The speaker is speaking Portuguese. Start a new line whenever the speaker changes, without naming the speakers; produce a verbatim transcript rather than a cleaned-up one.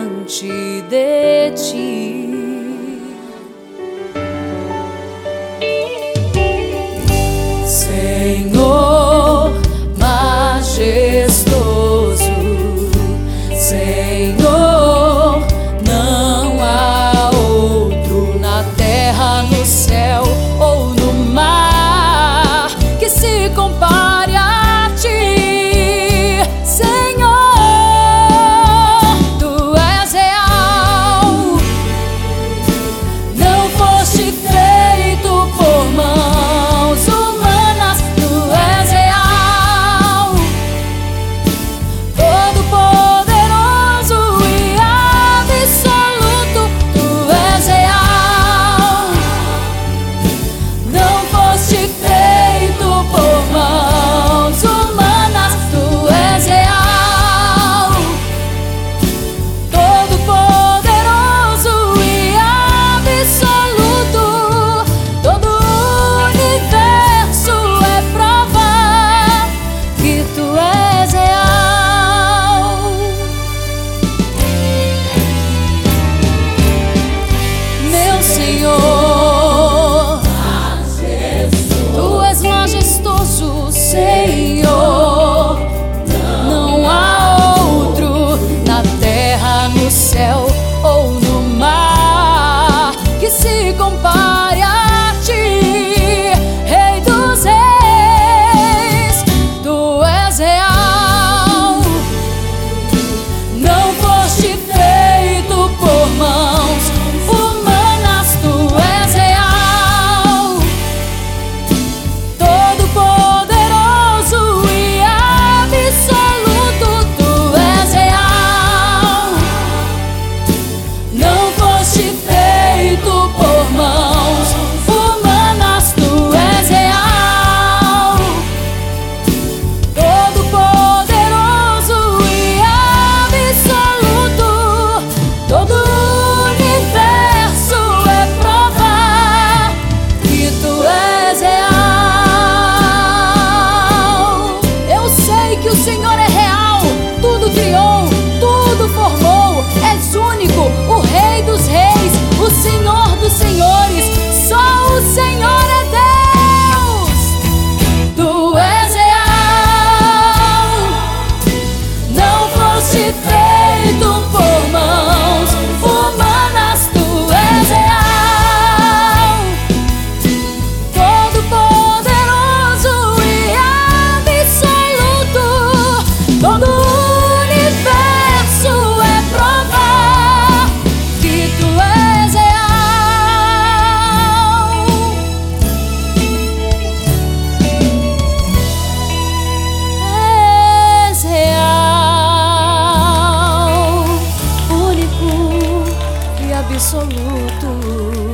diante de ti. Senhor majestoso, Senhor, não há outro na terra, no céu ou no mar que se compare a ti. Senhor, tu és real, não foste feito por mãos humanas. Tu és real, todo poderoso e absoluto. Tu és real, não foste feito por mãos humanas. Tu és real, todo poderoso e absoluto. Todo o universo é prova que tu és real. Meu Senhor, tu és majestoso, Senhor. Não há outro na terra, no céu ou no mar que se compare a ti. Rei dos reis, tu és real, não foste feito por mãos humanas. Tu és real, todo poderoso e absoluto. Tu és real, não foste feito por mãos humanas. Tu és real, todo poderoso e absoluto. Todo o universo é prova que tu és real. Eu sei que o Senhor é real, tudo criou, tudo formou. És único, o Rei dos reis, o Senhor dos senhores. Só o Senhor é Deus. Tu és real, não foste feito por mãos humanas. Tu és real, todo poderoso e absoluto. Todo o universo é prova que tu és real. És real, único e absoluto.